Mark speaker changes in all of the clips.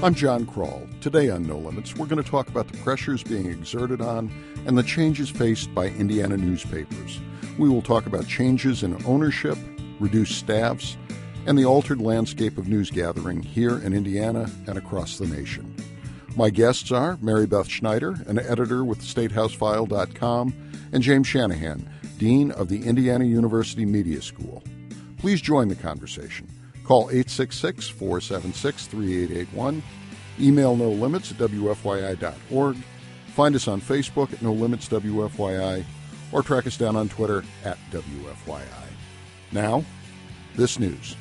Speaker 1: I'm John Kroll. Today on No Limits, we're going to talk about the pressures being exerted on and the changes faced by Indiana newspapers. We will talk about changes in ownership, reduced staffs, and the altered landscape of news gathering here in Indiana and across the nation. My guests are Mary Beth Schneider, an editor with StateHouseFile.com, and James Shanahan, Dean of the Indiana University Media School. Please join the conversation. Call 866-476-3881, email nolimits@wfyi.org, find us on Facebook at NoLimitsWFYI, or track us down on Twitter at WFYI. Now, this news.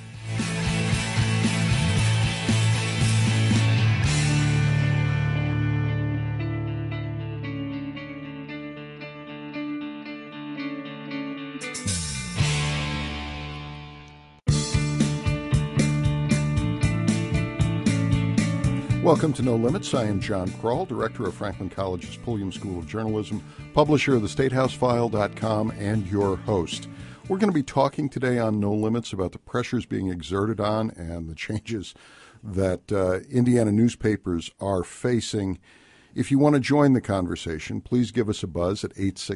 Speaker 1: Welcome to No Limits. I am John Kroll, director of Franklin College's Pulliam School of Journalism, publisher of the StateHouseFile.com, and your host. We're going to be talking today on No Limits about the pressures being exerted on and the changes that Indiana newspapers are facing. If you want to join the conversation, please give us a buzz at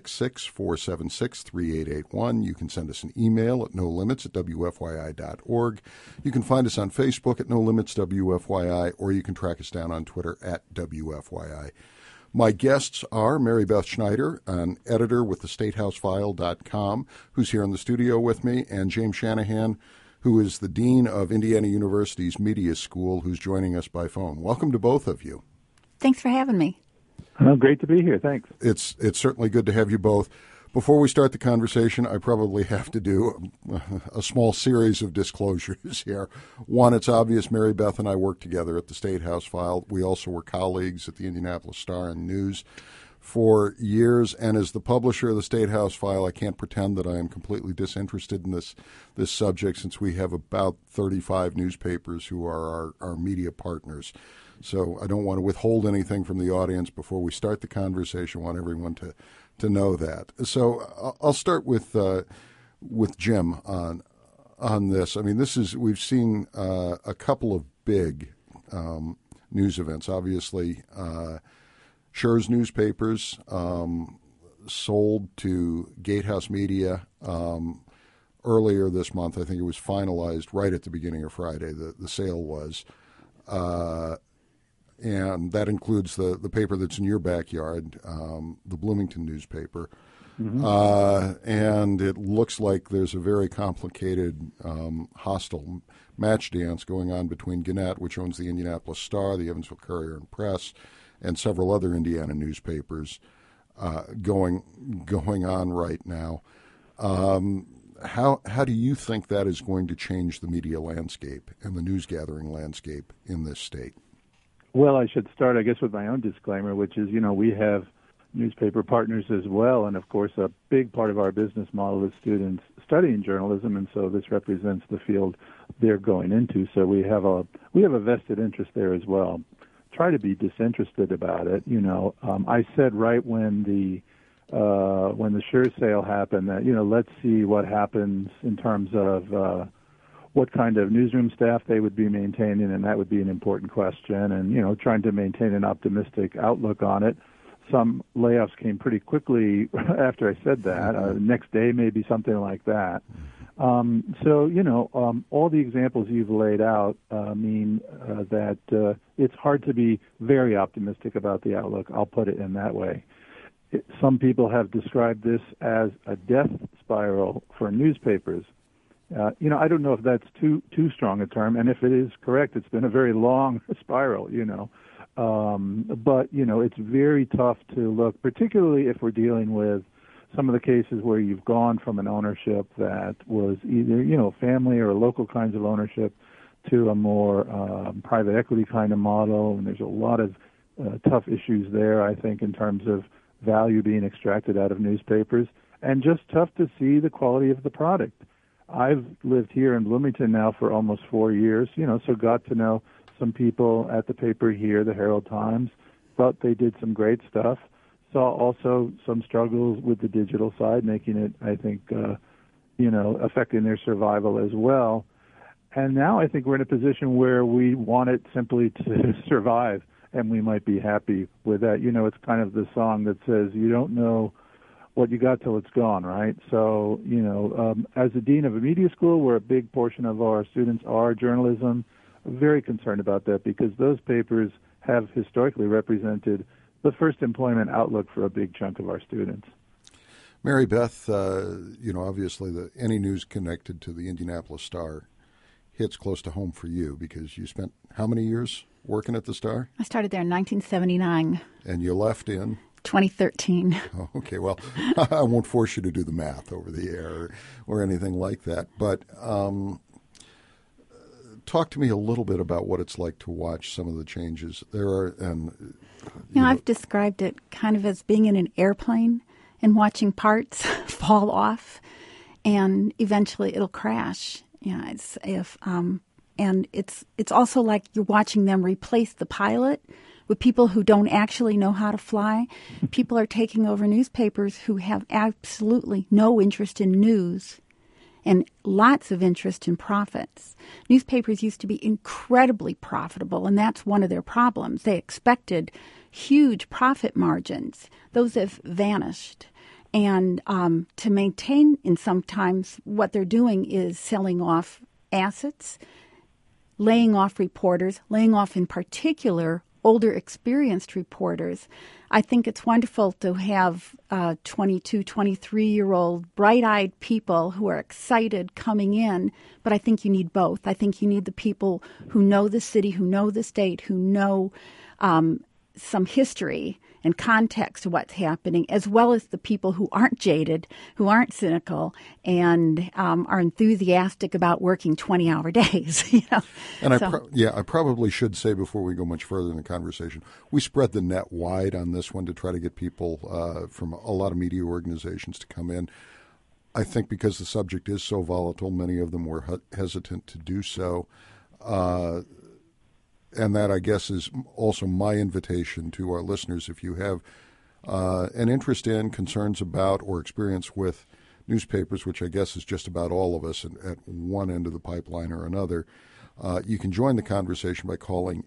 Speaker 1: 866-476-3881. You can send us an email at nolimits@wfyi.org. You can find us on Facebook at nolimitswfyi, or you can track us down on Twitter at WFYI. My guests are Mary Beth Schneider, an editor with the StateHouseFile.com, who's here in the studio with me, and James Shanahan, who is the Dean of Indiana University's Media School, who's joining us by phone. Welcome to both of you.
Speaker 2: Thanks for having me.
Speaker 3: Oh, great to be here. Thanks.
Speaker 1: It's certainly good to have you both. Before we start the conversation, I probably have to do a small series of disclosures here. One, it's obvious Mary Beth and I worked together at the State House File. We also were colleagues at the Indianapolis Star and News for years, and as the publisher of the State House File, I can't pretend that I am completely disinterested in this subject, since we have about 35 newspapers who are our media partners. So I don't want to withhold anything from the audience before we start the conversation. I want everyone to know that. So I'll start with Jim on this. I mean, we've seen a couple of big news events. Obviously, Schur's newspapers sold to Gatehouse Media earlier this month. I think it was finalized right at the beginning of Friday. The sale was. And that includes the paper that's in your backyard, the Bloomington newspaper. Mm-hmm. And it looks like there's a very complicated, hostile match dance going on between Gannett, which owns the Indianapolis Star, the Evansville Courier and Press, and several other Indiana newspapers going on right now. How do you think that is going to change the media landscape and the news gathering landscape in this state?
Speaker 3: Well, I should start, I guess, with my own disclaimer, which is, we have newspaper partners as well, and of course a big part of our business model is students studying journalism, and so this represents the field they're going into. So we have a vested interest there as well. Try to be disinterested about it. I said right when the Schur sale happened that let's see what happens in terms of what kind of newsroom staff they would be maintaining, and that would be an important question, and, trying to maintain an optimistic outlook on it. Some layoffs came pretty quickly after I said that. Next day, maybe something like that. So, all the examples you've laid out mean that it's hard to be very optimistic about the outlook. I'll put it in that way. Some people have described this as a death spiral for newspapers. I don't know if that's too strong a term, and if it is correct, it's been a very long spiral, But, it's very tough to look, particularly if we're dealing with some of the cases where you've gone from an ownership that was either, family or local kinds of ownership to a more private equity kind of model, and there's a lot of tough issues there, I think, in terms of value being extracted out of newspapers, and just tough to see the quality of the product. I've lived here in Bloomington now for almost 4 years, so got to know some people at the paper here, the Herald Times. Thought they did some great stuff. Saw also some struggles with the digital side, making it, I think, affecting their survival as well. And now I think we're in a position where we want it simply to survive, and we might be happy with that. You know, it's kind of the song that says, you don't know what you got till it's gone, right? So, you know, as the dean of a media school, where a big portion of our students are journalism, I'm very concerned about that, because those papers have historically represented the first employment outlook for a big chunk of our students.
Speaker 1: Mary Beth, you know, obviously any news connected to the Indianapolis Star hits close to home for you, because you spent how many years working at the Star?
Speaker 2: I started there in 1979.
Speaker 1: And you left in?
Speaker 2: 2013.
Speaker 1: Oh, okay, well, I won't force you to do the math over the air or anything like that. But talk to me a little bit about what it's like to watch some of the changes. There are, and
Speaker 2: you know, I've described it kind of as being in an airplane and watching parts fall off, and eventually it'll crash. Yeah, and it's also like you're watching them replace the pilot with people who don't actually know how to fly. People are taking over newspapers who have absolutely no interest in news and lots of interest in profits. Newspapers used to be incredibly profitable, and that's one of their problems. They expected huge profit margins. Those have vanished. And to maintain, and sometimes what they're doing is selling off assets, laying off reporters, laying off in particular older, experienced reporters. I think it's wonderful to have 22, 23-year-old, bright-eyed people who are excited coming in, but I think you need both. I think you need the people who know the city, who know the state, who know some history and context to what's happening, as well as the people who aren't jaded, who aren't cynical, and are enthusiastic about working 20-hour days. You know?
Speaker 1: And I probably should say before we go much further in the conversation, we spread the net wide on this one to try to get people from a lot of media organizations to come in. I think because the subject is so volatile, many of them were hesitant to do so. And that, I guess, is also my invitation to our listeners. If you have an interest in, concerns about, or experience with newspapers, which I guess is just about all of us at one end of the pipeline or another, you can join the conversation by calling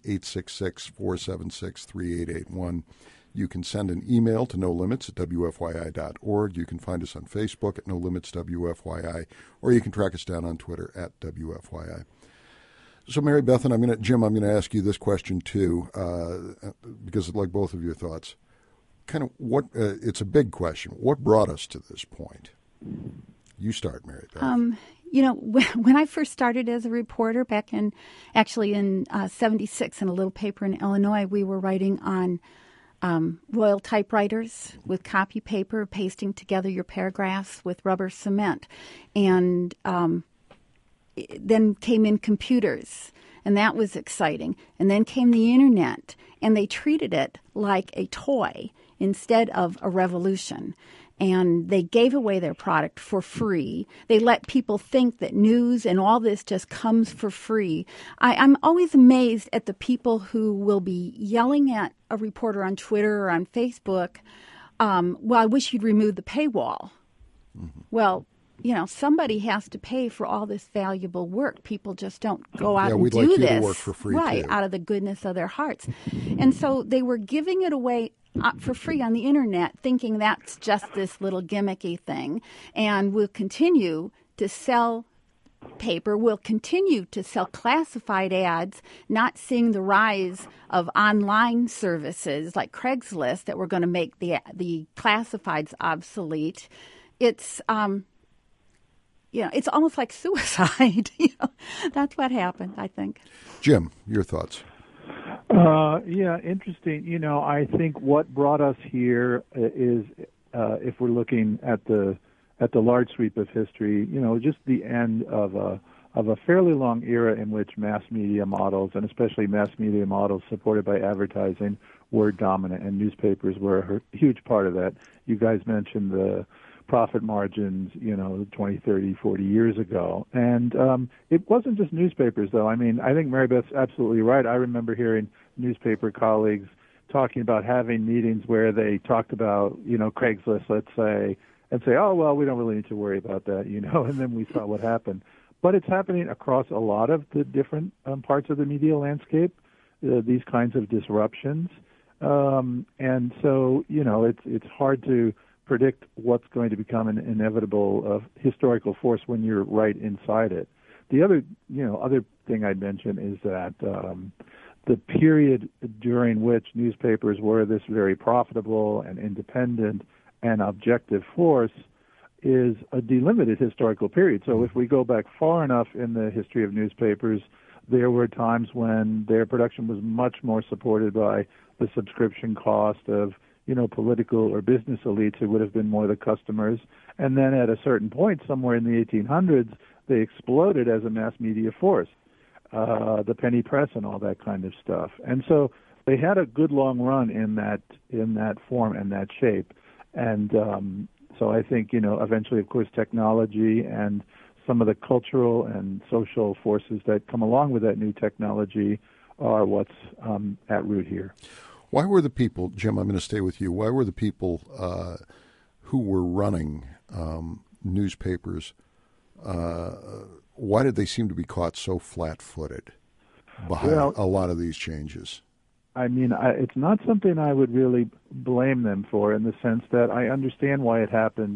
Speaker 1: 866-476-3881. You can send an email to nolimits@wfyi.org. You can find us on Facebook at NoLimitsWFYI, or you can track us down on Twitter at WFYI. So, Mary Beth, and Jim, I'm going to ask you this question too, because I'd like both of your thoughts. Kind of it's a big question. What brought us to this point? You start, Mary Beth.
Speaker 2: You know, when I first started as a reporter back in 76 in a little paper in Illinois, we were writing on Royal typewriters with copy paper, pasting together your paragraphs with rubber cement. And then came in computers, and that was exciting. And then came the internet, and they treated it like a toy instead of a revolution. And they gave away their product for free. They let people think that news and all this just comes for free. I'm always amazed at the people who will be yelling at a reporter on Twitter or on Facebook, well, I wish you'd remove the paywall. Mm-hmm. Well, you know, somebody has to pay for all this valuable work. People just don't go out and do
Speaker 1: like
Speaker 2: this
Speaker 1: to work for free
Speaker 2: right
Speaker 1: too.
Speaker 2: Out of the goodness of their hearts. And so they were giving it away for free on the internet, thinking that's just this little gimmicky thing. And we'll continue to sell paper, we'll continue to sell classified ads, not seeing the rise of online services like Craigslist that were going to make the classifieds obsolete. It's you know, it's almost like suicide. You know, that's what happened, I think.
Speaker 1: Jim, your thoughts?
Speaker 3: Yeah, interesting. You know, I think what brought us here is, if we're looking at the large sweep of history, you know, just the end of a fairly long era in which mass media models, and especially mass media models supported by advertising, were dominant, and newspapers were a huge part of that. You guys mentioned the profit margins, you know, 20, 30, 40 years ago. And it wasn't just newspapers, though. I mean, I think Mary Beth's absolutely right. I remember hearing newspaper colleagues talking about having meetings where they talked about, you know, Craigslist, let's say, and say, oh, well, we don't really need to worry about that, you know, and then we saw what happened. But it's happening across a lot of the different parts of the media landscape, these kinds of disruptions. And so, it's hard to predict what's going to become an inevitable historical force when you're right inside it. The other thing I'd mention is that the period during which newspapers were this very profitable and independent and objective force is a delimited historical period. So if we go back far enough in the history of newspapers, there were times when their production was much more supported by the subscription cost of, political or business elites who would have been more the customers. And then at a certain point, somewhere in the 1800s, they exploded as a mass media force, the penny press and all that kind of stuff. And so they had a good long run in that form and that shape. And so I think, eventually, of course, technology and some of the cultural and social forces that come along with that new technology are what's at root here.
Speaker 1: Why were the people, Jim, I'm going to stay with you, why were the people who were running newspapers, why did they seem to be caught so flat-footed behind a lot of these changes?
Speaker 3: I mean, it's not something I would really blame them for, in the sense that I understand why it happened.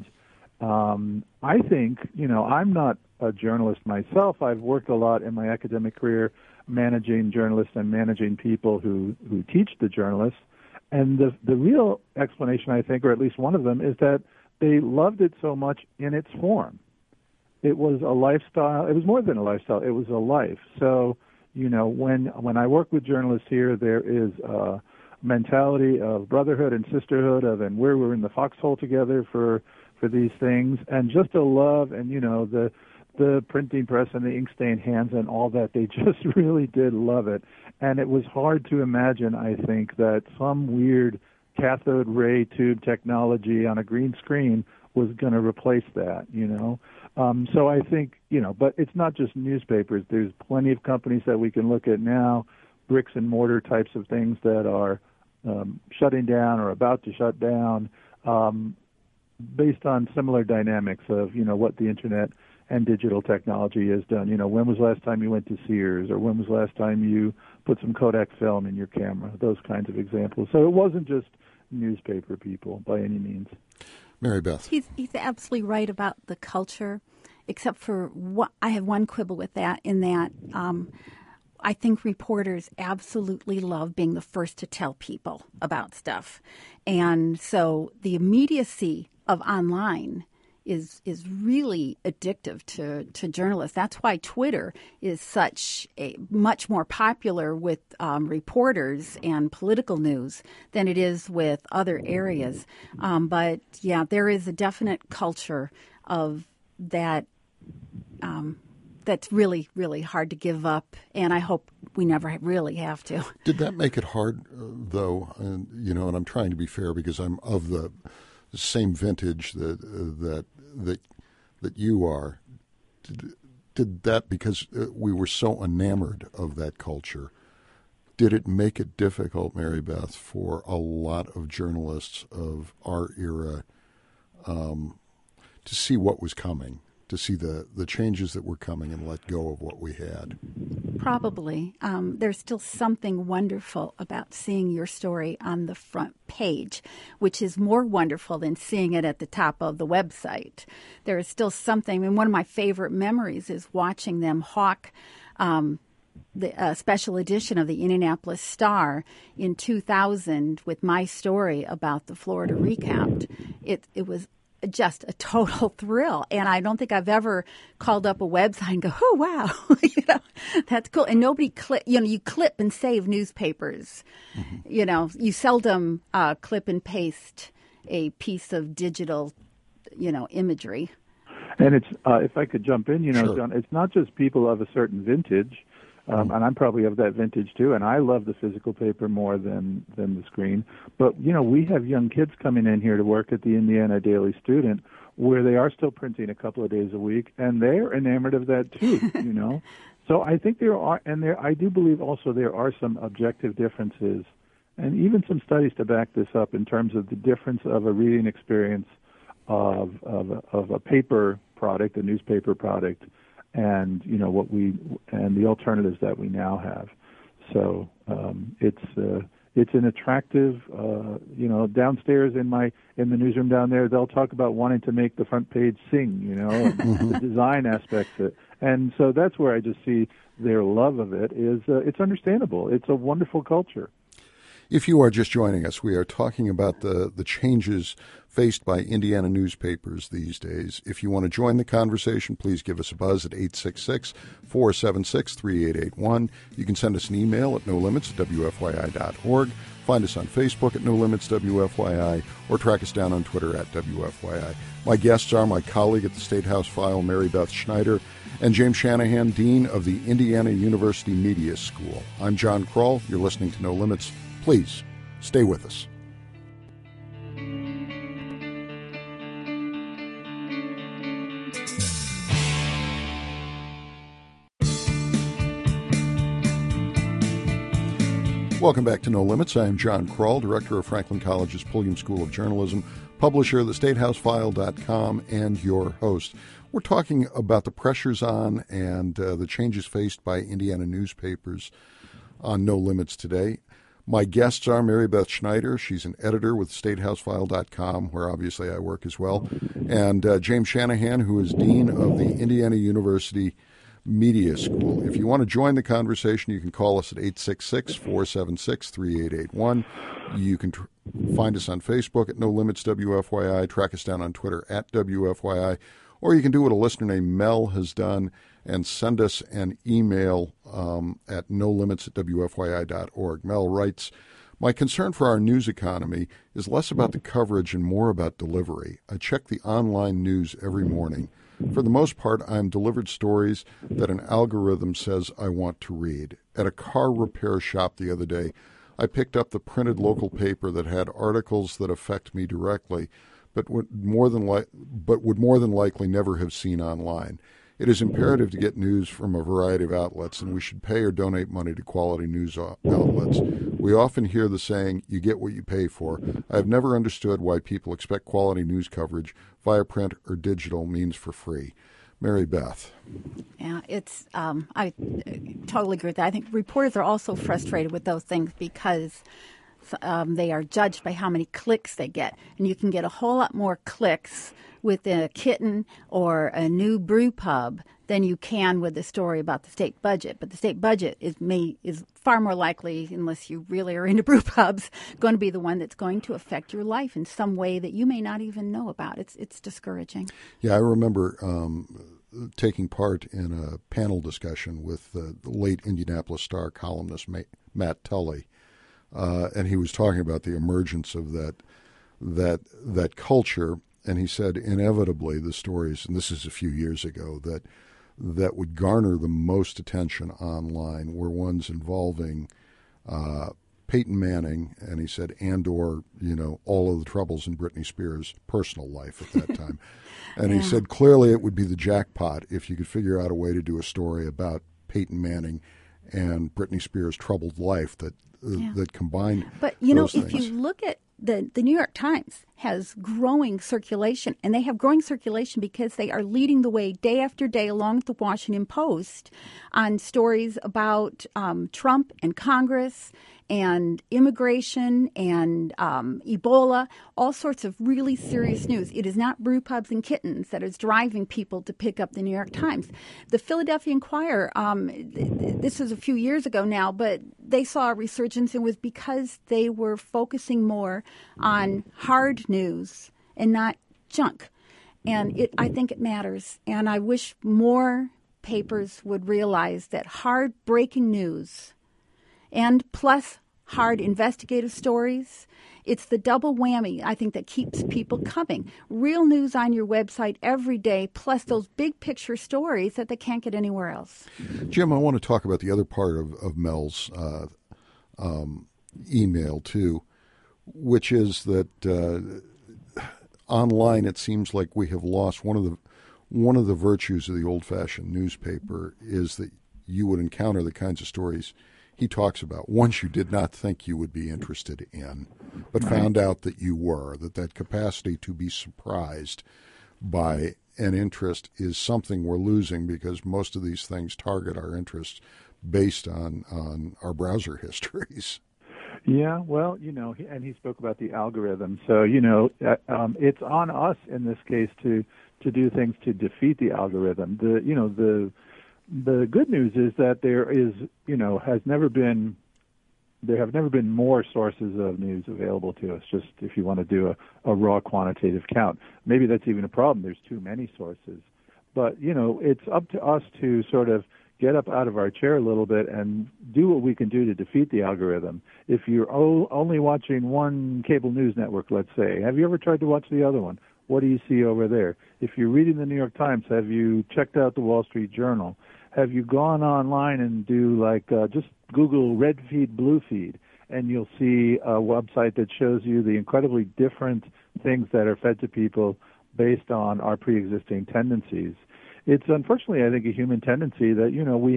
Speaker 3: I think, I'm not a journalist myself. I've worked a lot in my academic career managing journalists and managing people who teach the journalists. And the real explanation, I think, or at least one of them, is that they loved it so much in its form. It was a lifestyle. It was more than a lifestyle. It was a life. So, when I work with journalists here, there is a mentality of brotherhood and sisterhood, and we're in the foxhole together for these things, and just a love, and the printing press and the ink stained hands and all that. They just really did love it. And it was hard to imagine, I think, that some weird cathode ray tube technology on a green screen was going to replace that, So I think, but it's not just newspapers. There's plenty of companies that we can look at now, bricks and mortar types of things that are shutting down or about to shut down, based on similar dynamics of, what the Internet and digital technology has done. When was the last time you went to Sears, or when was the last time you put some Kodak film in your camera? Those kinds of examples. So it wasn't just newspaper people by any means.
Speaker 1: Mary Beth.
Speaker 2: He's absolutely right about the culture, except for I have one quibble with that, in that I think reporters absolutely love being the first to tell people about stuff. And so the immediacy of online is really addictive to journalists. That's why Twitter is much more popular with reporters and political news than it is with other areas. But yeah, there is a definite culture of that that's really, really hard to give up, and I hope we never really have to.
Speaker 1: Did that make it hard, though? And I'm trying to be fair because I'm of the same vintage that you are. Did that, because we were so enamored of that culture, did it make it difficult, Mary Beth, for a lot of journalists of our era to see what was coming, to see the changes that were coming and let go of what we had?
Speaker 2: Probably. There's still something wonderful about seeing your story on the front page, which is more wonderful than seeing it at the top of the website. There is still something, and one of my favorite memories is watching them hawk the special edition of the Indianapolis Star in 2000 with my story about the Florida recount. It was just a total thrill. And I don't think I've ever called up a website and go, oh, wow, that's cool. And nobody you clip and save newspapers. Mm-hmm. You seldom clip and paste a piece of digital, imagery. And
Speaker 3: it's, if I could jump in,
Speaker 1: sure.
Speaker 3: John, it's not just people of a certain vintage. And I'm probably of that vintage too, and I love the physical paper more than the screen. But, we have young kids coming in here to work at the Indiana Daily Student, where they are still printing a couple of days a week, and they're enamored of that too, So I think I do believe also there are some objective differences, and even some studies to back this up in terms of the difference of a reading experience of a paper product, a newspaper product, and the alternatives that we now have. So it's an attractive, downstairs in the newsroom down there, they'll talk about wanting to make the front page sing, and the design aspects of it. And so that's where I just see their love of it is, it's understandable. It's a wonderful culture.
Speaker 1: If you are just joining us, we are talking about the changes faced by Indiana newspapers these days. If you want to join the conversation, please give us a buzz at 866-476-3881. You can send us an email at nolimits@wfyi.org. Find us on Facebook at No Limits WFYI, or track us down on Twitter at WFYI. My guests are my colleague at the State House File, Mary Beth Schneider, and James Shanahan, Dean of the Indiana University Media School. I'm John Kroll. You're listening to No Limits. Please stay with us. Welcome back to No Limits. I am John Kroll, director of Franklin College's Pulliam School of Journalism, publisher of thestatehouseFile.com, and your host. We're talking about the pressures on and the changes faced by Indiana newspapers on No Limits today. My guests are Mary Beth Schneider. She's an editor with StateHouseFile.com, where obviously I work as well, and James Shanahan, who is dean of the Indiana University Media School. If you want to join the conversation, you can call us at 866-476-3881. You can find us on Facebook at No Limits WFYI, track us down on Twitter at WFYI, or you can do what a listener named Mel has done and send us an email at nolimits@wfyi.org. Mel writes, "My concern for our news economy is less about the coverage and more about delivery. I check the online news every morning. For the most part, I am delivered stories that an algorithm says I want to read. At a car repair shop the other day, I picked up the printed local paper that had articles that affect me directly, but would more than likely never have seen online. It is imperative to get news from a variety of outlets, and we should pay or donate money to quality news outlets. We often hear the saying, you get what you pay for. I have never understood why people expect quality news coverage via print or digital means for free." Mary Beth.
Speaker 2: Yeah, I totally agree with that. I think reporters are also frustrated with those things because they are judged by how many clicks they get. And you can get a whole lot more clicks with a kitten or a new brew pub than you can with a story about the state budget. But the state budget is far more likely, unless you really are into brew pubs, going to be the one that's going to affect your life in some way that you may not even know about. It's discouraging.
Speaker 1: Yeah, I remember taking part in a panel discussion with the late Indianapolis Star columnist Matt Tully, and he was talking about the emergence of that culture. And he said, inevitably, the stories, and this is a few years ago, that would garner the most attention online were ones involving Peyton Manning, and he said, and/or all of the troubles in Britney Spears' personal life at that time. And he said, clearly it would be the jackpot if you could figure out a way to do a story about Peyton Manning and Britney Spears' troubled life that combined.
Speaker 2: But
Speaker 1: those
Speaker 2: if
Speaker 1: things.
Speaker 2: you look at the New York Times has growing circulation, and they have growing circulation because they are leading the way day after day, along with the Washington Post, on stories about Trump and Congress and immigration and Ebola, all sorts of really serious news. It is not brew pubs and kittens that is driving people to pick up the New York Times. The Philadelphia Inquirer, this was a few years ago now, but they saw a resurgence. It was because they were focusing more on hard news and not junk. And I think it matters. And I wish more papers would realize that hard breaking news and plus hard investigative stories, it's the double whammy, I think, that keeps people coming. Real news on your website every day, plus those big picture stories that they can't get anywhere else.
Speaker 1: Jim, I want to talk about the other part of Mel's email, too, which is that online it seems like we have lost one of the virtues of the old-fashioned newspaper is that you would encounter the kinds of stories he talks about once you did not think you would be interested in, but found out that you were, that capacity to be surprised by an interest is something we're losing, because most of these things target our interests based on our browser histories.
Speaker 3: Yeah, well, and he spoke about the algorithm. So, it's on us in this case to do things to defeat the algorithm. The good news is that there have never been more sources of news available to us, just if you want to do a raw quantitative count. Maybe that's even a problem. There's too many sources. But, it's up to us to sort of get up out of our chair a little bit and do what we can do to defeat the algorithm. If you're only watching one cable news network, let's say, have you ever tried to watch the other one? What do you see over there? If you're reading the New York Times, have you checked out the Wall Street Journal? Have you gone online and do just Google red feed, blue feed, and you'll see a website that shows you the incredibly different things that are fed to people based on our pre-existing tendencies. It's unfortunately, I think, a human tendency that,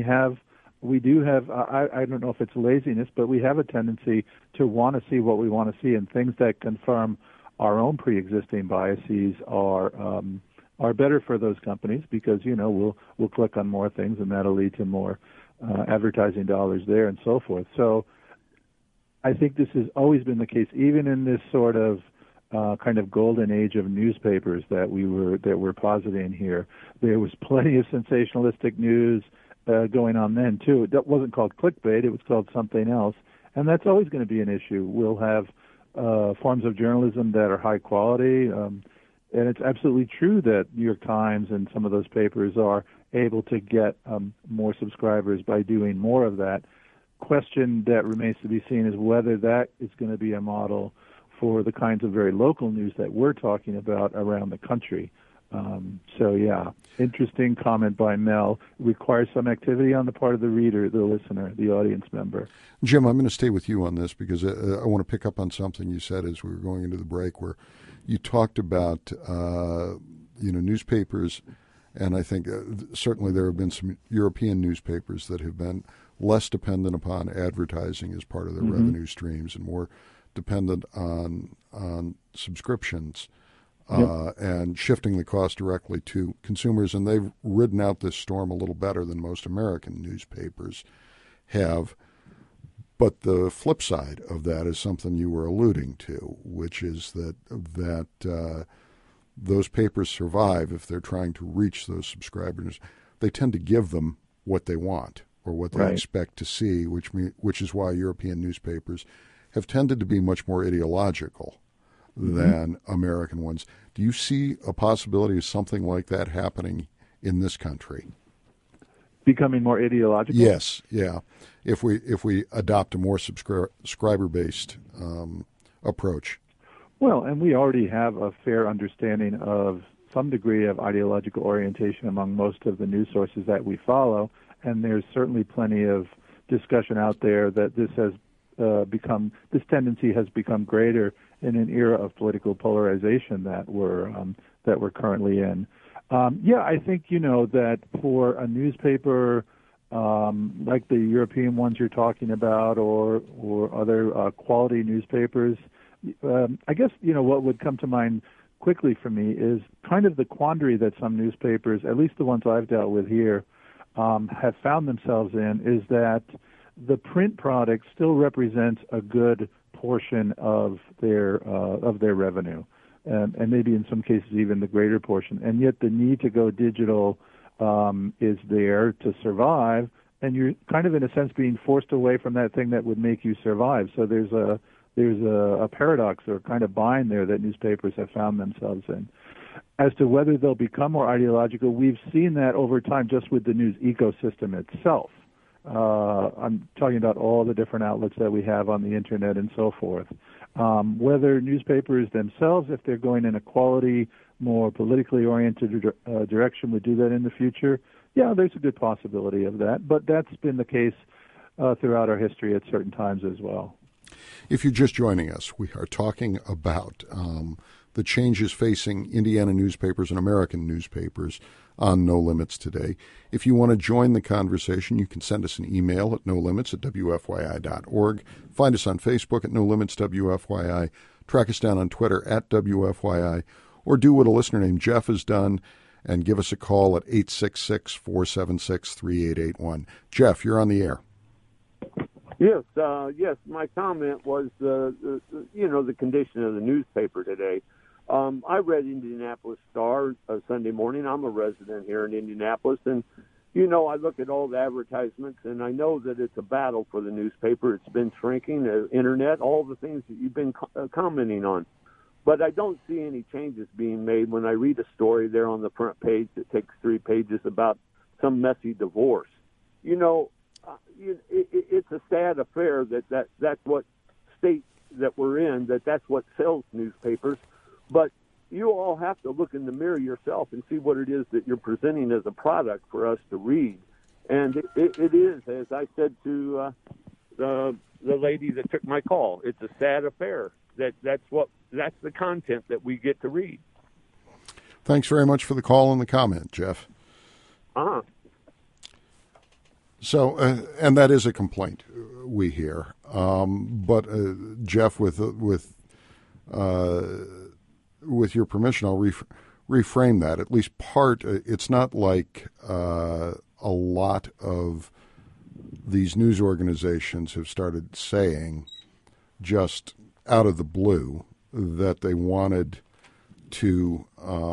Speaker 3: we do have, I don't know if it's laziness, but we have a tendency to want to see what we want to see, and things that confirm our own pre-existing biases are better for those companies, because, we'll click on more things, and that'll lead to more advertising dollars there and so forth. So I think this has always been the case, even in this sort of kind of golden age of newspapers that we're positing here. There was plenty of sensationalistic news going on then too. That wasn't called clickbait; it was called something else, and that's always going to be an issue. We'll have forms of journalism that are high quality, and it's absolutely true that New York Times and some of those papers are able to get more subscribers by doing more of that. Question that remains to be seen is whether that is going to be a model for the kinds of very local news that we're talking about around the country. Interesting comment by Mel. Requires some activity on the part of the reader, the listener, the audience member.
Speaker 1: Jim, I'm going to stay with you on this, because I want to pick up on something you said as we were going into the break, where you talked about newspapers, and I think certainly there have been some European newspapers that have been less dependent upon advertising as part of their revenue streams and more dependent on subscriptions and shifting the cost directly to consumers, and they've ridden out this storm a little better than most American newspapers have. But the flip side of that is something you were alluding to, which is that those papers survive if they're trying to reach those subscribers. They tend to give them what they want or what they expect to see, which is why European newspapers have tended to be much more ideological than American ones. Do you see a possibility of something like that happening in this country?
Speaker 3: Becoming more ideological?
Speaker 1: Yes, yeah. If we adopt a more subscriber-based approach.
Speaker 3: Well, and we already have a fair understanding of some degree of ideological orientation among most of the news sources that we follow, and there's certainly plenty of discussion out there that this tendency has become greater in an era of political polarization that we're currently in. I think that for a newspaper like the European ones you're talking about, or other quality newspapers, I guess what would come to mind quickly for me is kind of the quandary that some newspapers, at least the ones I've dealt with here, have found themselves in, is that the print product still represents a good portion of their revenue, and maybe in some cases even the greater portion. And yet the need to go digital is there to survive, and you're kind of in a sense being forced away from that thing that would make you survive. So there's a paradox or kind of bind there that newspapers have found themselves in. As to whether they'll become more ideological, we've seen that over time just with the news ecosystem itself. I'm talking about all the different outlets that we have on the internet and so forth. Whether newspapers themselves, if they're going in a quality, more politically oriented direction, would do that in the future, yeah, there's a good possibility of that. But that's been the case throughout our history at certain times as well.
Speaker 1: If you're just joining us, we are talking about the changes facing Indiana newspapers and American newspapers on No Limits today. If you want to join the conversation, you can send us an email at nolimits@wfyi.org. Find us on Facebook at No Limits WFYI. Track us down on Twitter at WFYI. or do what a listener named Jeff has done and give us a call at 866-476-3881. Jeff, you're on the air.
Speaker 4: Yes, my comment was, the condition of the newspaper today. I read Indianapolis Star Sunday morning. I'm a resident here in Indianapolis, and, I look at all the advertisements, and I know that it's a battle for the newspaper. It's been shrinking, the internet, all the things that you've been commenting on. But I don't see any changes being made when I read a story there on the front page that takes 3 pages about some messy divorce. It's a sad affair that's what state that we're in, that's what sells newspapers. But you all have to look in the mirror yourself and see what it is that you're presenting as a product for us to read. And it is, as I said to the lady that took my call, it's a sad affair. That's the content that we get to read.
Speaker 1: Thanks very much for the call and the comment, Jeff. So, and that is a complaint we hear. But Jeff, with your permission, I'll reframe that. At least part. It's not like a lot of these news organizations have started saying, just out of the blue, that they wanted to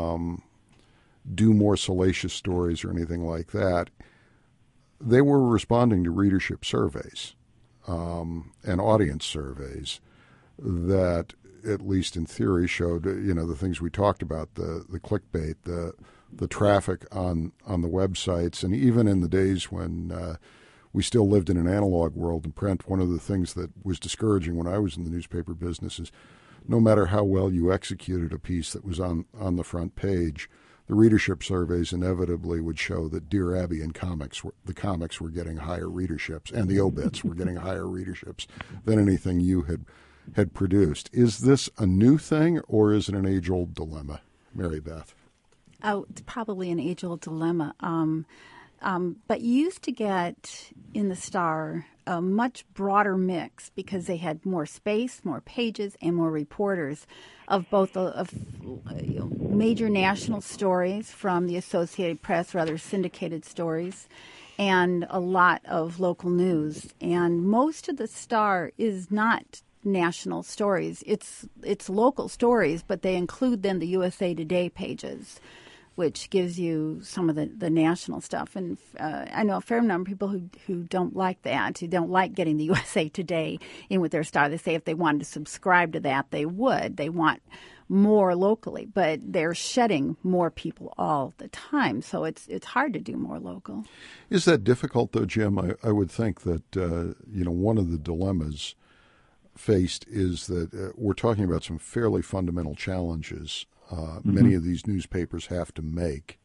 Speaker 1: do more salacious stories or anything like that. They were responding to readership surveys and audience surveys that, at least in theory, showed the things we talked about, the clickbait, the traffic on the websites, and even in the days when we still lived in an analog world in print. One of the things that was discouraging when I was in the newspaper business is no matter how well you executed a piece that was on the front page, the readership surveys inevitably would show that Dear Abby and the comics were getting higher readerships, and the obits were getting higher readerships than anything you had produced. Is this a new thing, or is it an age-old dilemma, Mary Beth?
Speaker 2: Oh, it's probably an age-old dilemma. But you used to get in the Star a much broader mix because they had more space, more pages, and more reporters of both major national stories from the Associated Press or other syndicated stories, and a lot of local news. And most of the Star is not national stories. It's local stories, but they include then the USA Today pages, which gives you some of the national stuff. And I know a fair number of people who don't like that, who don't like getting the USA Today in with their Star. They say if they wanted to subscribe to that, they would. They want more locally, but they're shedding more people all the time. So it's hard to do more local.
Speaker 1: Is that difficult, though, Jim? I would think that, one of the dilemmas faced is that we're talking about some fairly fundamental challenges many of these newspapers have to make.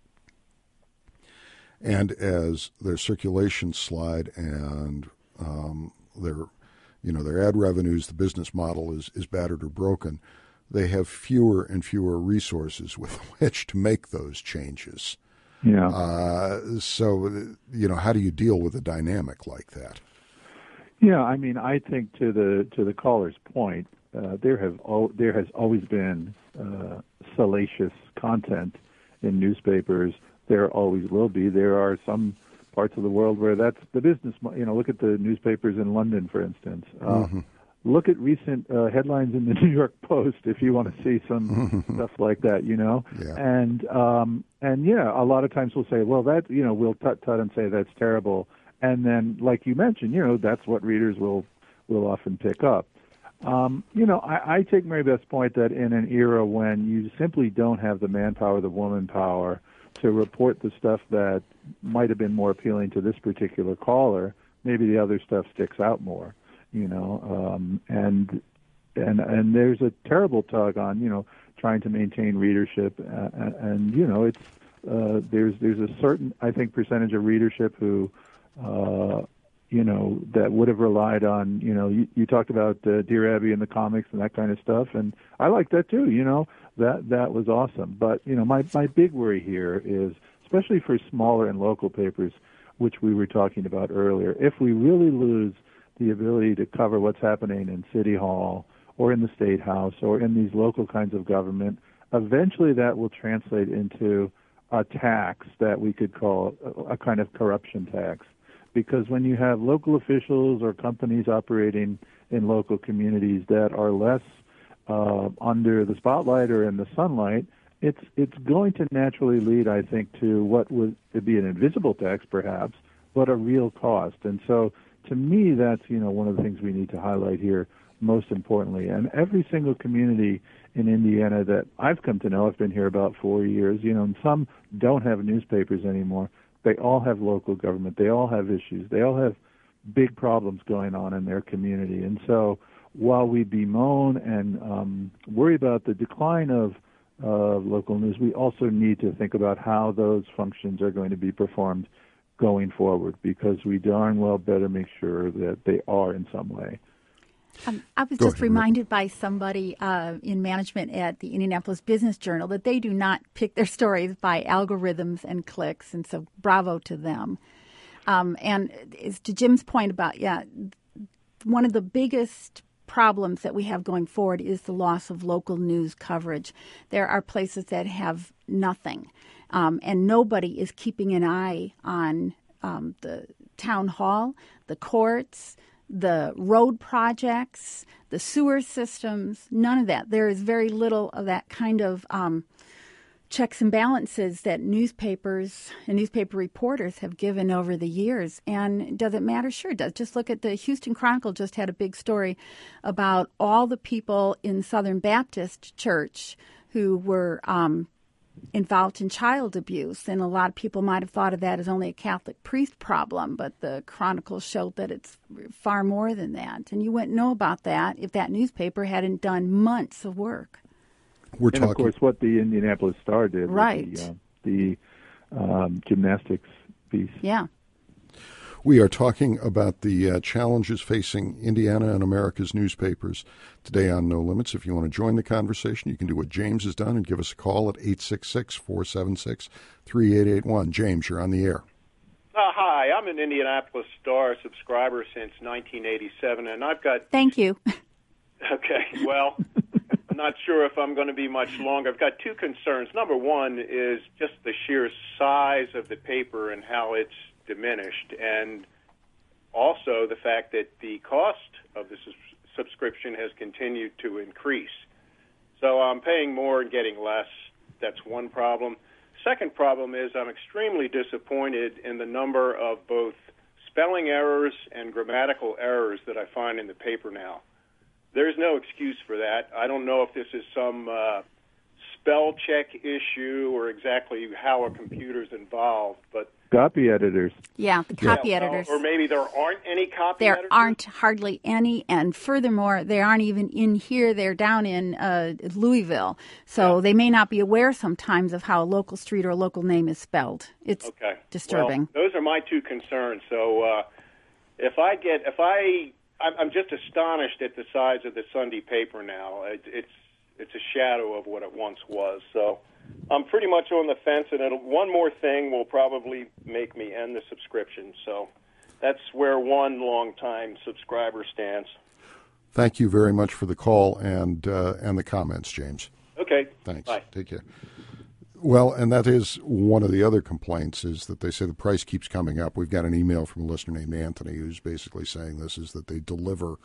Speaker 1: And as their circulations slide and their ad revenues, the business model is battered or broken, they have fewer and fewer resources with which to make those changes.
Speaker 3: Yeah.
Speaker 1: So, how do you deal with a dynamic like that?
Speaker 3: Yeah, I mean, I think to the caller's point, there has always been salacious content in newspapers. There always will be. There are some parts of the world where that's the business. Look at the newspapers in London, for instance. Look at recent headlines in the New York Post if you want to see some stuff like that.
Speaker 1: Yeah.
Speaker 3: And yeah, a lot of times we'll say, well, that we'll tut and say that's terrible, and then like you mentioned, that's what readers will often pick up. I take Mary Beth's point that in an era when you simply don't have the manpower, the woman power to report the stuff that might have been more appealing to this particular caller, maybe the other stuff sticks out more, and there's a terrible tug on, trying to maintain readership, and it's there's a certain, I think, percentage of readership who that would have relied on, you talked about Dear Abby and the comics and that kind of stuff, and I like that too, that was awesome. But, my big worry here is, especially for smaller and local papers, which we were talking about earlier, if we really lose the ability to cover what's happening in City Hall or in the State House or in these local kinds of government, eventually that will translate into a tax that we could call a kind of corruption tax. Because when you have local officials or companies operating in local communities that are less under the spotlight or in the sunlight, it's going to naturally lead, I think, to what would be an invisible tax, perhaps, but a real cost. And so, to me, that's one of the things we need to highlight here most importantly. And every single community in Indiana that I've come to know, I've been here about 4 years, and some don't have newspapers anymore. They all have local government. They all have issues. They all have big problems going on in their community. And so while we bemoan and worry about the decline of local news, we also need to think about how those functions are going to be performed going forward, because we darn well better make sure that they are in some way.
Speaker 2: I was just reminded by somebody in management at the Indianapolis Business Journal that they do not pick their stories by algorithms and clicks, and so bravo to them. And as to Jim's point about, one of the biggest problems that we have going forward is the loss of local news coverage. There are places that have nothing, and nobody is keeping an eye on the town hall, the courts, the road projects, the sewer systems, none of that. There is very little of that kind of checks and balances that newspapers and newspaper reporters have given over the years. And does it matter? Sure it does. Just look at the Houston Chronicle just had a big story about all the people in Southern Baptist Church who were involved in child abuse. And a lot of people might have thought of that as only a Catholic priest problem, but the Chronicle showed that it's far more than that. And you wouldn't know about that if that newspaper hadn't done months of work.
Speaker 3: Of course, what the Indianapolis Star did
Speaker 2: right.
Speaker 3: with the gymnastics piece.
Speaker 2: Yeah.
Speaker 1: We are talking about the challenges facing Indiana and America's newspapers today on No Limits. If you want to join the conversation, you can do what James has done and give us a call at 866-476-3881. James, you're on the air.
Speaker 5: Hi, I'm an Indianapolis Star subscriber since 1987, and I've got...
Speaker 2: Thank you.
Speaker 5: Okay, well, I'm not sure if I'm going to be much longer. I've got two concerns. Number one is just the sheer size of the paper and how it's diminished, and also the fact that the cost of the subscription has continued to increase. So I'm paying more and getting less. That's one problem. Second problem is I'm extremely disappointed in the number of both spelling errors and grammatical errors that I find in the paper now. There's no excuse for that. I don't know if this is some spell check issue or exactly how a computer's involved, but
Speaker 3: copy editors.
Speaker 2: Yeah, the copy editors.
Speaker 5: Or maybe there aren't any copy
Speaker 2: there
Speaker 5: editors?
Speaker 2: There aren't hardly any, and furthermore, they aren't even in here. They're down in Louisville, so they may not be aware sometimes of how a local street or a local name is spelled. It's disturbing.
Speaker 5: Well, those are my two concerns. So I'm just astonished at the size of the Sunday paper now. It's a shadow of what it once was. So I'm pretty much on the fence, and one more thing will probably make me end the subscription. So that's where one long-time subscriber stands.
Speaker 1: Thank you very much for the call and the comments, James.
Speaker 5: Okay.
Speaker 1: Thanks.
Speaker 5: Bye.
Speaker 1: Take care. Well, and that is one of the other complaints, is that they say the price keeps coming up. We've got an email from a listener named Anthony who's basically saying this, is that they deliver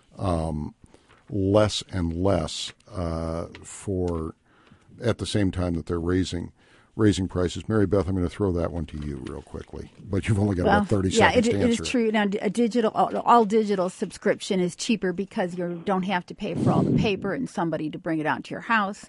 Speaker 1: less and less for at the same time that they're raising prices. Mary Beth, I'm going to throw that one to you real quickly, but you've only got about 30 seconds to answer.
Speaker 2: It is true. Now, all digital subscription is cheaper because you don't have to pay for all the paper and somebody to bring it out to your house.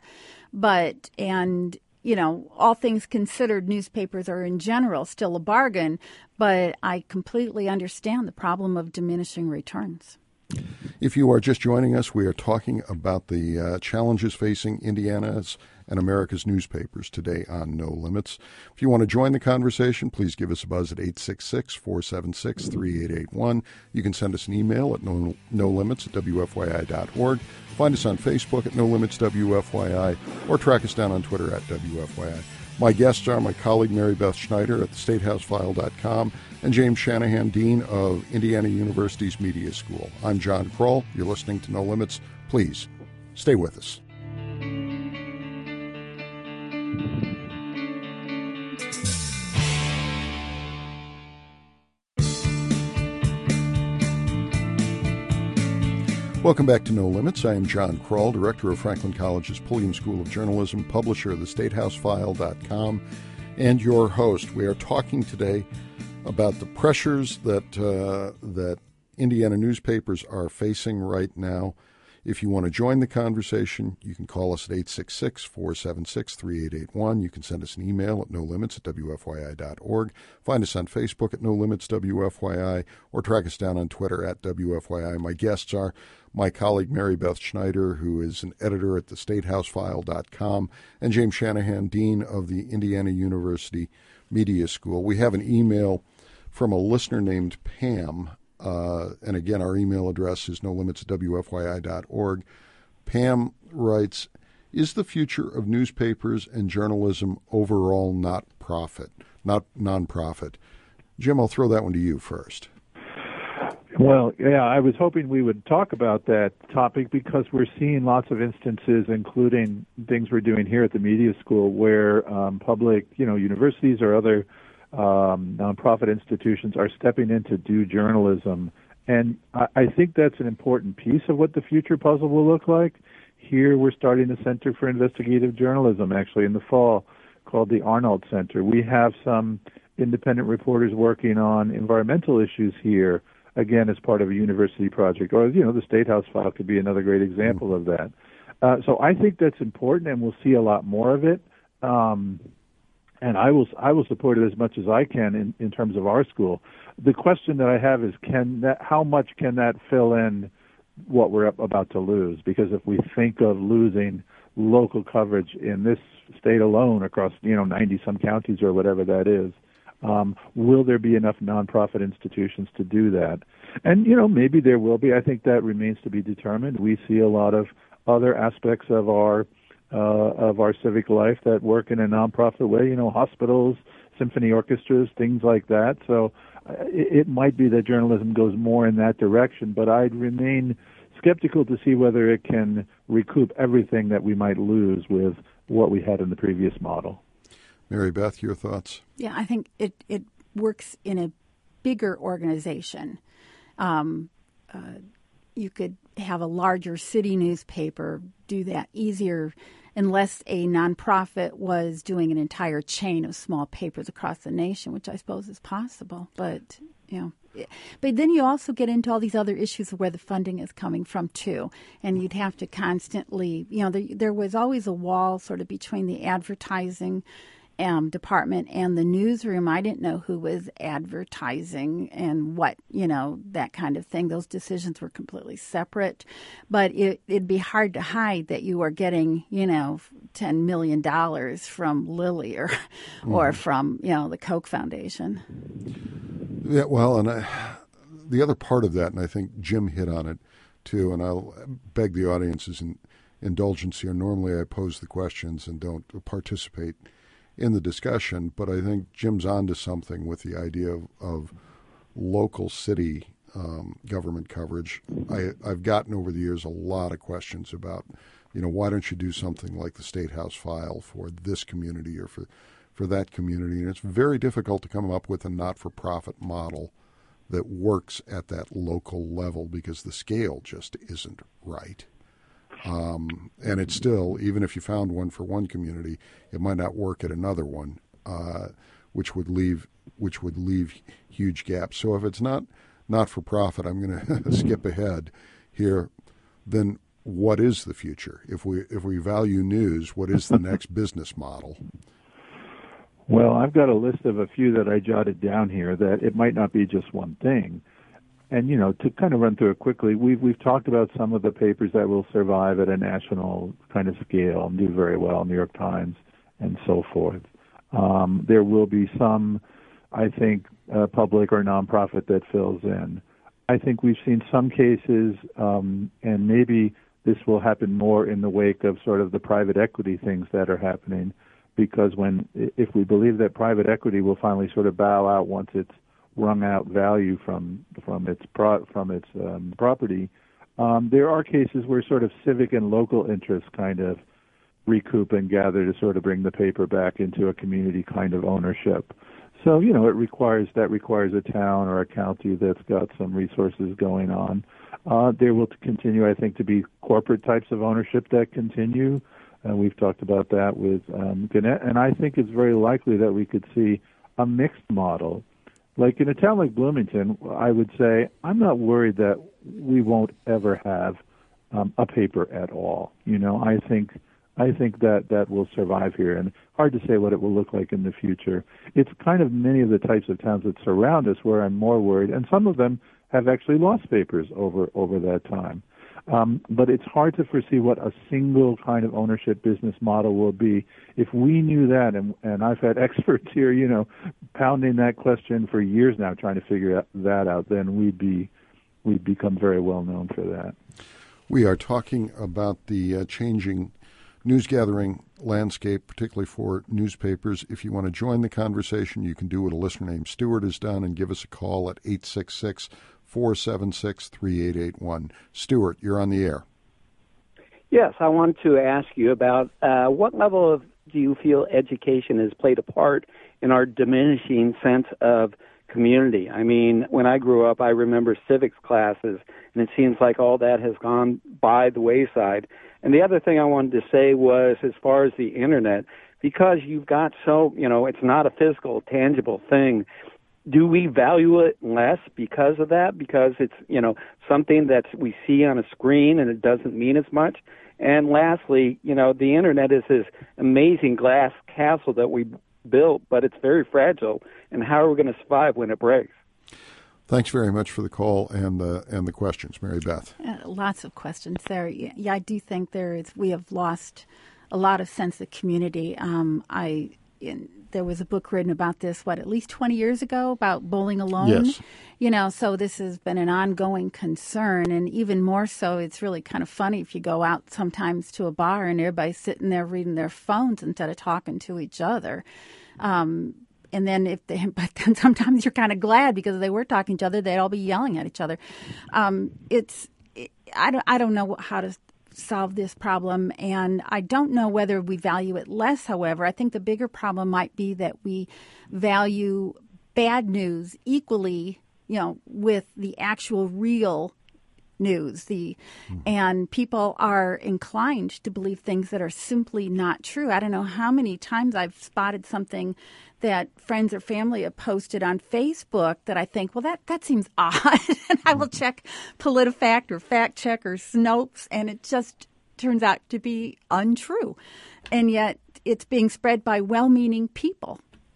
Speaker 2: All things considered, newspapers are in general still a bargain, but I completely understand the problem of diminishing returns.
Speaker 1: If you are just joining us, we are talking about the challenges facing Indiana's and America's newspapers today on No Limits. If you want to join the conversation, please give us a buzz at 866-476-3881. You can send us an email at nolimits@wfyi.org. Find us on Facebook at No Limits WFYI, or track us down on Twitter at WFYI. My guests are my colleague Mary Beth Schneider at thestatehousefile.com and James Shanahan, Dean of Indiana University's Media School. I'm John Kroll. You're listening to No Limits. Please stay with us. Welcome back to No Limits. I am John Kroll, director of Franklin College's Pulliam School of Journalism, publisher of thestatehousefile.com, and your host. We are talking today about the pressures that Indiana newspapers are facing right now. If you want to join the conversation, you can call us at 866-476-3881. You can send us an email at nolimits@wfyi.org. Find us on Facebook at nolimitswfyi, or track us down on Twitter at WFYI. My guests are my colleague Mary Beth Schneider, who is an editor at thestatehousefile.com, and James Shanahan, dean of the Indiana University Media School. We have an email from a listener named Pam. And again, our email address is nolimits@wfyi.org. Pam writes, is the future of newspapers and journalism overall not nonprofit? Jim, I'll throw that one to you first.
Speaker 3: Well, yeah, I was hoping we would talk about that topic because we're seeing lots of instances, including things we're doing here at the media school, where public, universities or other nonprofit institutions are stepping in to do journalism. And I think that's an important piece of what the future puzzle will look like. Here we're starting a Center for Investigative Journalism, actually, in the fall, called the Arnold Center. We have some independent reporters working on environmental issues here, again, as part of a university project. Or, the State House File could be another great example of that. So I think that's important, and we'll see a lot more of it. And I will support it as much as I can in terms of our school. The question that I have is, how much can that fill in what we're about to lose? Because if we think of losing local coverage in this state alone across 90-some counties or whatever that is, will there be enough nonprofit institutions to do that? And maybe there will be. I think that remains to be determined. We see a lot of other aspects of our civic life that work in a nonprofit way, hospitals, symphony orchestras, things like that. So it might be that journalism goes more in that direction, but I'd remain skeptical to see whether it can recoup everything that we might lose with what we had in the previous model.
Speaker 1: Mary Beth, your thoughts?
Speaker 2: Yeah, I think it works in a bigger organization. You could have a larger city newspaper do that easier unless a nonprofit was doing an entire chain of small papers across the nation, which I suppose is possible. But, but then you also get into all these other issues of where the funding is coming from, too. And you'd have to constantly, there was always a wall sort of between the advertising department and the newsroom. I didn't know who was advertising and what, that kind of thing. Those decisions were completely separate. But it'd be hard to hide that you are getting, $10 million from Lilly or from, the Koch Foundation.
Speaker 1: Yeah, well, and the other part of that, and I think Jim hit on it too, and I'll beg the audience's indulgence here. Normally I pose the questions and don't participate in the discussion, but I think Jim's onto something with the idea of local city government coverage. I've gotten over the years a lot of questions about, why don't you do something like the State House File for this community or for that community? And it's very difficult to come up with a not-for-profit model that works at that local level because the scale just isn't right. And it's still, even if you found one for one community, it might not work at another one, which would leave huge gaps. So if it's not for profit, I'm going to skip ahead here. Then what is the future? If we value news, what is the next business model?
Speaker 3: Well, I've got a list of a few that I jotted down here that it might not be just one thing. And, to kind of run through it quickly, we've talked about some of the papers that will survive at a national kind of scale and do very well, New York Times and so forth. There will be some, I think, public or nonprofit that fills in. I think we've seen some cases, and maybe this will happen more in the wake of sort of the private equity things that are happening, because if we believe that private equity will finally sort of bow out once it's wrung out value from its property, there are cases where sort of civic and local interests kind of recoup and gather to sort of bring the paper back into a community kind of ownership. So it requires a town or a county that's got some resources going on. There will continue, I think, to be corporate types of ownership that continue. We've talked about that with Gannett, and I think it's very likely that we could see a mixed model. Like in a town like Bloomington, I would say I'm not worried that we won't ever have a paper at all. I think that will survive here, and hard to say what it will look like in the future. It's kind of many of the types of towns that surround us where I'm more worried, and some of them have actually lost papers over that time. But it's hard to foresee what a single kind of ownership business model will be. If we knew that, and I've had experts here, pounding that question for years now, trying to figure that out, then we'd become very well known for that.
Speaker 1: We are talking about the changing news gathering landscape, particularly for newspapers. If you want to join the conversation, you can do what a listener named Stuart has done and give us a call at 866-476-3881. Stuart, you're on the air.
Speaker 6: Yes, I want to ask you about what level do you feel education has played a part in our diminishing sense of community? I mean, when I grew up, I remember civics classes, and it seems like all that has gone by the wayside. And the other thing I wanted to say was, as far as the Internet, because you've got it's not a physical, tangible thing, do we value it less because of that? Because it's, something that we see on a screen and it doesn't mean as much? And lastly, the Internet is this amazing glass castle that we built, but it's very fragile. And how are we going to survive when it breaks?
Speaker 1: Thanks very much for the call and the questions, Mary Beth.
Speaker 2: Lots of questions there. Yeah, I do think we have lost a lot of sense of community. There was a book written about this, at least 20 years ago, about bowling alone.
Speaker 1: Yes.
Speaker 2: So this has been an ongoing concern, and even more so, it's really kind of funny if you go out sometimes to a bar and everybody's sitting there reading their phones instead of talking to each other. And then but then sometimes you're kind of glad because if they were talking to each other, they'd all be yelling at each other. I don't know how to solve this problem, and I don't know whether we value it less. However, I think the bigger problem might be that we value bad news equally, with the actual real news. And people are inclined to believe things that are simply not true. I don't know how many times I've spotted something that friends or family have posted on Facebook that I think, well, that seems odd. And I will check PolitiFact or Fact Check or Snopes, and it just turns out to be untrue. And yet it's being spread by well-meaning people.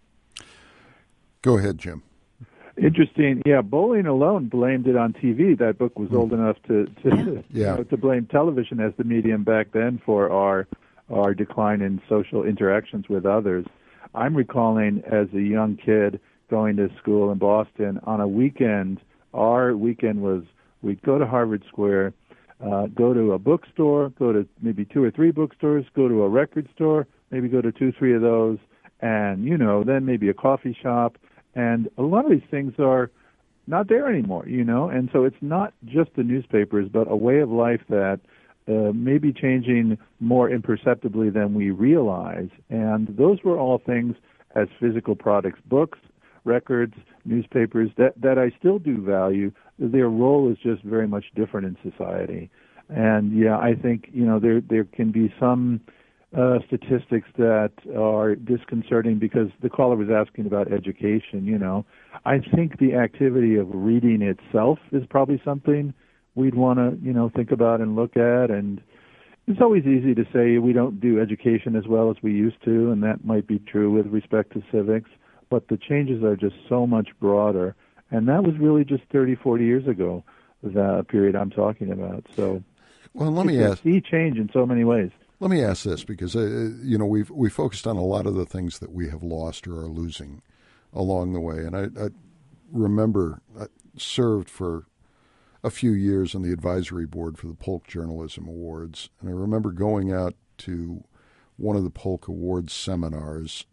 Speaker 1: Go ahead, Jim.
Speaker 3: Interesting. Yeah, Bowling Alone blamed it on TV. That book was old enough to blame television as the medium back then for our decline in social interactions with others. I'm recalling as a young kid going to school in Boston on a weekend. Our weekend was we'd go to Harvard Square, go to a bookstore, go to maybe 2 or 3 bookstores, go to a record store, maybe go to 2, 3 of those, and, then maybe a coffee shop. And a lot of these things are not there anymore, and so it's not just the newspapers, but a way of life that may be changing more imperceptibly than we realize. And those were all things as physical products, books, records, newspapers, that I still do value. Their role is just very much different in society. And, yeah, I think, there can be some statistics that are disconcerting because the caller was asking about education, I think the activity of reading itself is probably something we'd want to, think about and look at. And it's always easy to say we don't do education as well as we used to, and that might be true with respect to civics, but the changes are just so much broader. And that was really just 30, 40 years ago, the period I'm talking about. So,
Speaker 1: well, let me ask.
Speaker 3: See change in so many ways.
Speaker 1: Let me ask this, because we focused on a lot of the things that we have lost or are losing along the way, and I remember I served for a few years on the advisory board for the Polk Journalism Awards, and I remember going out to one of the Polk Awards seminars.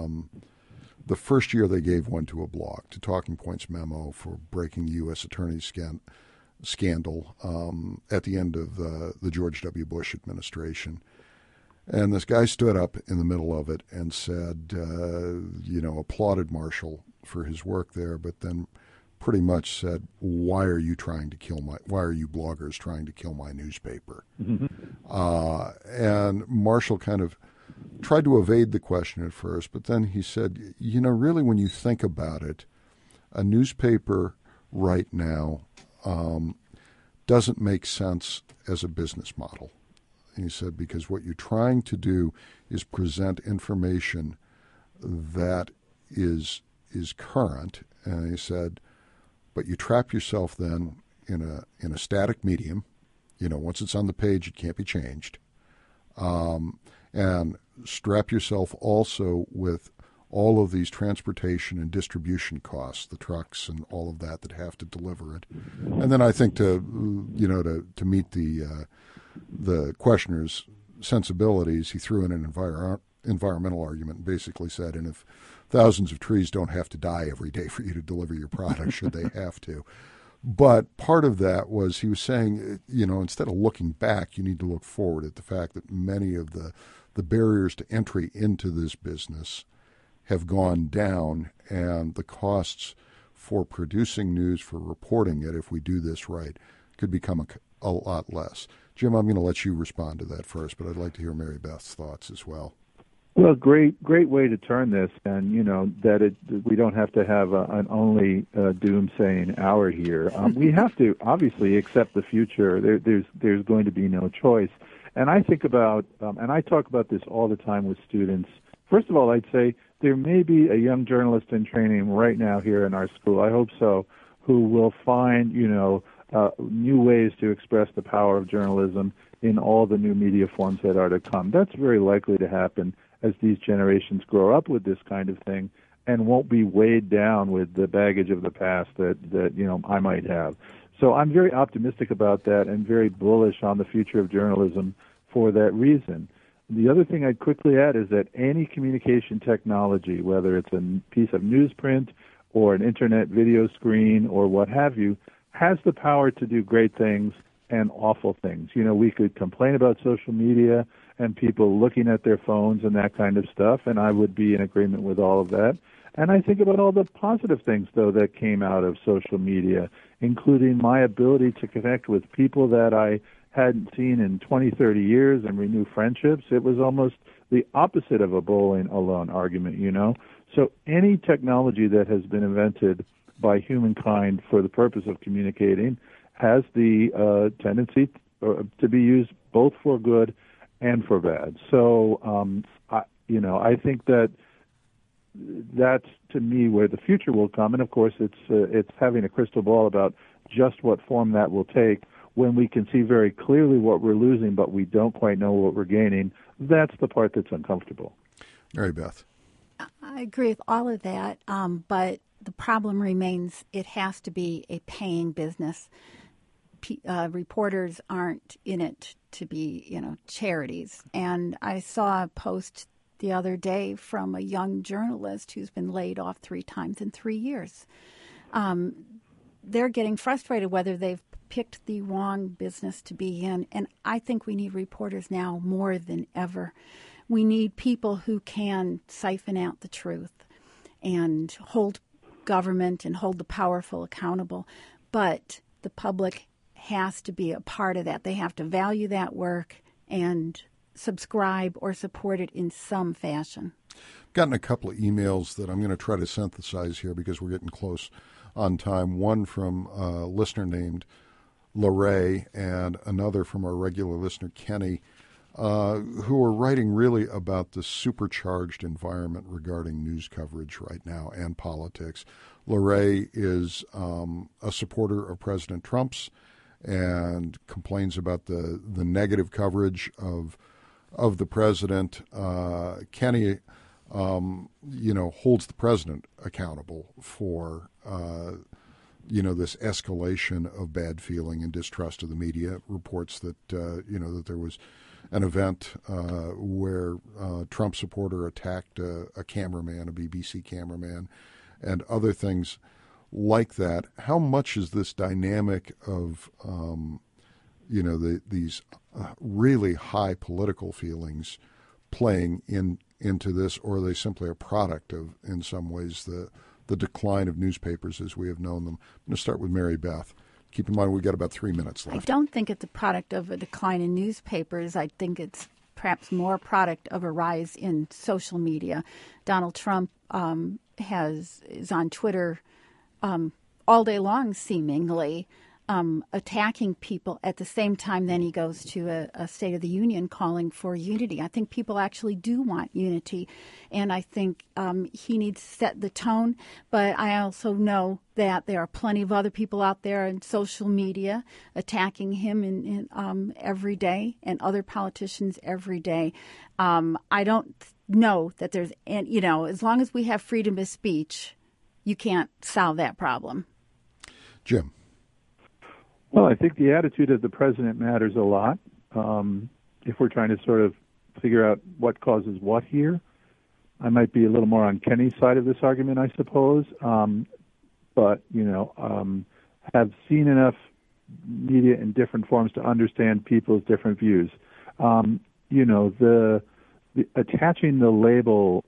Speaker 1: The first year they gave one to a blog, to Talking Points Memo for breaking the U.S. Attorney scandal at the end of the George W. Bush administration. And this guy stood up in the middle of it and said, applauded Marshall for his work there, but then pretty much said, why are you bloggers trying to kill my newspaper? And Marshall kind of tried to evade the question at first, but then he said, really when you think about it, a newspaper right now doesn't make sense as a business model. And he said, because what you're trying to do is present information that is current. And he said, but you trap yourself then in a static medium. Once it's on the page, it can't be changed. And strap yourself also with all of these transportation and distribution costs, the trucks and all of that have to deliver it. And then I think to meet the questioner's sensibilities, he threw in an environmental argument and basically said, and if thousands of trees don't have to die every day for you to deliver your product, should they have to? But part of that was he was saying, instead of looking back, you need to look forward at the fact that many of the barriers to entry into this business have gone down, and the costs for producing news, for reporting it, if we do this right, could become a lot less. Jim, I'm going to let you respond to that first, but I'd like to hear Mary Beth's thoughts as well.
Speaker 3: Well, great way to turn this, and that we don't have to have an only doomsaying hour here. We have to obviously accept the future. There's going to be no choice, and I think about, and I talk about this all the time with students. First of all, I'd say there may be a young journalist in training right now here in our school. I hope so, who will find new ways to express the power of journalism in all the new media forms that are to come. That's very likely to happen as these generations grow up with this kind of thing and won't be weighed down with the baggage of the past that I might have. So I'm very optimistic about that and very bullish on the future of journalism for that reason. The other thing I'd quickly add is that any communication technology, whether it's a piece of newsprint or an internet video screen or what have you, has the power to do great things and awful things. We could complain about social media and people looking at their phones and that kind of stuff, and I would be in agreement with all of that. And I think about all the positive things, though, that came out of social media, including my ability to connect with people that I hadn't seen in 20, 30 years and renew friendships. It was almost the opposite of a bowling alone argument, So any technology that has been invented by humankind for the purpose of communicating has the tendency to be used both for good and for bad. So, I think that's to me where the future will come. And of course, it's having a crystal ball about just what form that will take. When we can see very clearly what we're losing, but we don't quite know what we're gaining, that's the part that's uncomfortable.
Speaker 1: Mary Beth.
Speaker 2: I agree with all of that, but the problem remains it has to be a paying business. Reporters aren't in it to be, charities. And I saw a post the other day from a young journalist who's been laid off 3 times in 3 years. They're getting frustrated whether they've picked the wrong business to be in. And I think we need reporters now more than ever. We need people who can siphon out the truth and hold government and hold the powerful accountable. But the public has to be a part of that. They have to value that work and subscribe or support it in some fashion.
Speaker 1: I've gotten a couple of emails that I'm going to try to synthesize here because we're getting close on time. One from a listener named Lorray and another from our regular listener, Kenny, who are writing really about the supercharged environment regarding news coverage right now and politics. Lorray is a supporter of President Trump's and complains about the negative coverage of the president. Kenny, holds the president accountable for this escalation of bad feeling and distrust of the media. Reports that that there was an event where a Trump supporter attacked a cameraman, a BBC cameraman, and other things like that. How much is this dynamic of these really high political feelings playing into this, or are they simply a product of, in some ways, the the decline of newspapers as we have known them. I'm going to start with Mary Beth. Keep in mind we've got about 3 minutes left.
Speaker 2: I don't think it's a product of a decline in newspapers. I think it's perhaps more a product of a rise in social media. Donald Trump is on Twitter all day long, seemingly, attacking people at the same time then he goes to a State of the Union calling for unity. I think people actually do want unity, and I think he needs to set the tone. But I also know that there are plenty of other people out there in social media attacking him in every day, and other politicians every day. I don't know that there's, and as long as we have freedom of speech, you can't solve that problem.
Speaker 1: Jim.
Speaker 3: Well, I think the attitude of the president matters a lot. If we're trying to sort of figure out what causes what here, I might be a little more on Kenny's side of this argument, I suppose. But have seen enough media in different forms to understand people's different views. The attaching the labels,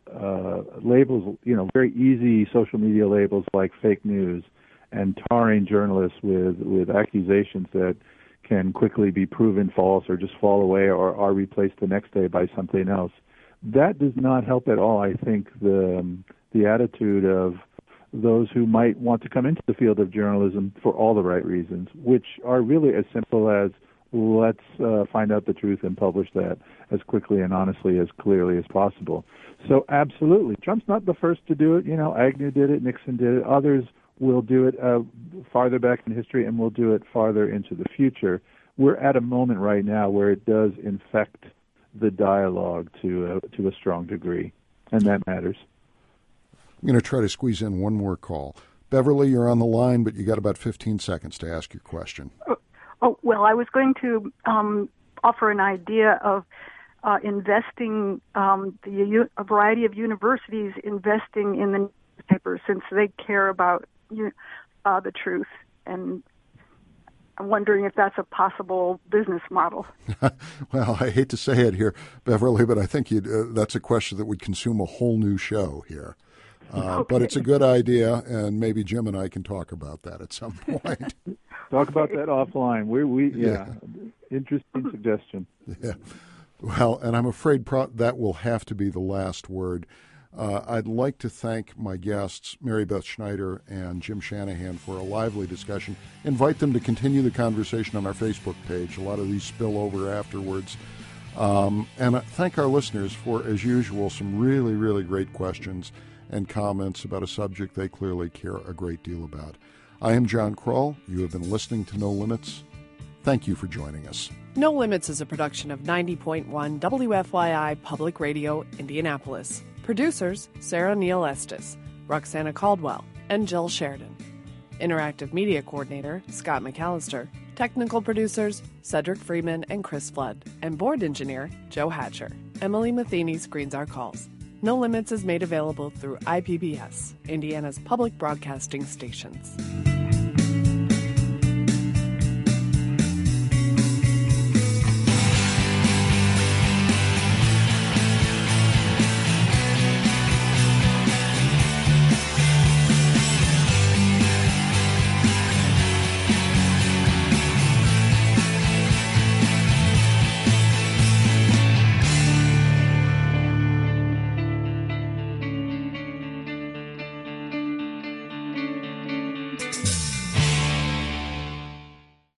Speaker 3: very easy social media labels like fake news, and tarring journalists with accusations that can quickly be proven false or just fall away or are replaced the next day by something else. That does not help at all, I think, the attitude of those who might want to come into the field of journalism for all the right reasons, which are really as simple as let's find out the truth and publish that as quickly and honestly as clearly as possible. So absolutely. Trump's not the first to do it. Agnew did it, Nixon did it, others will do it farther back in history, and we'll do it farther into the future. We're at a moment right now where it does infect the dialogue to a strong degree, and that matters.
Speaker 1: I'm going to try to squeeze in one more call. Beverly, you're on the line, but you got about 15 seconds to ask your question.
Speaker 7: Well, I was going to offer an idea of investing, a variety of universities investing in the newspapers, since they care about the truth, and I'm wondering if that's a possible business model.
Speaker 1: Well, I hate to say it here, Beverly, but I think that's a question that would consume a whole new show here. Okay. But it's a good idea, and maybe Jim and I can talk about that at some point.
Speaker 3: Talk about that offline. Interesting suggestion.
Speaker 1: Yeah. Well, and I'm afraid that will have to be the last word. I'd like to thank my guests, Mary Beth Schneider and Jim Shanahan, for a lively discussion. Invite them to continue the conversation on our Facebook page. A lot of these spill over afterwards. And thank our listeners for, as usual, some really, really great questions and comments about a subject they clearly care a great deal about. I am John Kroll. You have been listening to No Limits. Thank you for joining us.
Speaker 8: No Limits is a production of 90.1 WFYI Public Radio, Indianapolis. Producers, Sarah Neal Estes, Roxana Caldwell, and Jill Sheridan. Interactive Media Coordinator, Scott McAllister. Technical producers, Cedric Freeman and Chris Flood. And Board Engineer, Joe Hatcher. Emily Matheny screens our calls. No Limits is made available through IPBS, Indiana's public broadcasting stations.